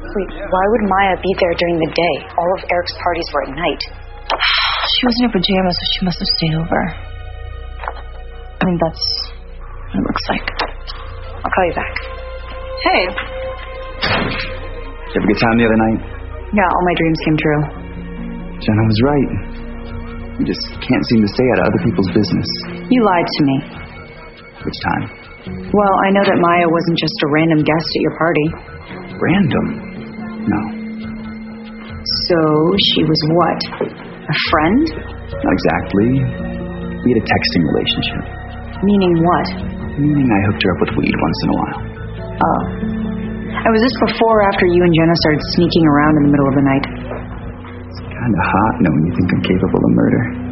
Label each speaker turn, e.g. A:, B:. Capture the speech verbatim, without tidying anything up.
A: Wait, why would Maya be there during the day? All of Eric's parties were at night.
B: She was in her pajamas, so she must have stayed over. I mean, that's what it looks like.
A: I'll call you back.
B: Hey.
C: Did you have a good time the other night?
A: Yeah, all my dreams came true.
C: Jenna was right. You just can't seem to stay out of other people's business.
A: You lied to me.
C: Which time?
A: Well, I know that Maya wasn't just a random guest at your party.
C: Random? No.
A: So she was what? A friend?
C: Not exactly. We had a texting relationship.
A: Meaning what?
C: Meaning I hooked her up with weed once in a while.
A: Oh. And was this before or after you and Jenna started sneaking around in the middle of the night?
C: It's kind of hot knowing you think I'm capable of murder.